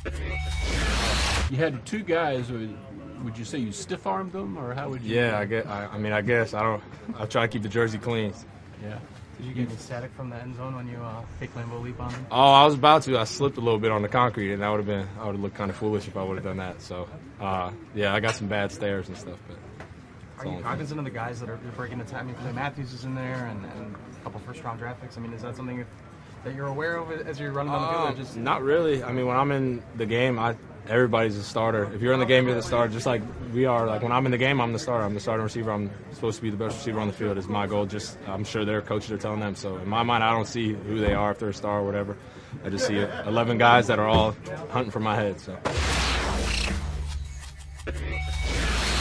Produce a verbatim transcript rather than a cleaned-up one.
You had two guys. Would you say you stiff armed them, or how would you? Yeah, I guess. I, I mean, I guess I don't. I try to keep the jersey clean. Yeah. Did you get any static from the end zone when you uh, fake Lambeau leap on them? Oh, I was about to. I slipped a little bit on the concrete, and that would have been. I would have looked kind of foolish if I would have done that. So, uh, yeah, I got some bad stares and stuff. But are you cognizant of the guys that are breaking the time? I mean, Clay Matthews is in there, and, and a couple first-round draft picks. I mean, is that something that, that you're aware of as you're running down the field? Uh, Or just not really. I mean, when I'm in the game, I everybody's a starter. If you're in the game, you're the starter. Just like we are. Like when I'm in the game, I'm the starter. I'm the starting receiver. I'm supposed to be the best receiver on the field. Is my goal. Just I'm sure their coaches are telling them. So in my mind, I don't see who they are, if they're a star or whatever. I just see eleven guys that are all hunting for my head. So.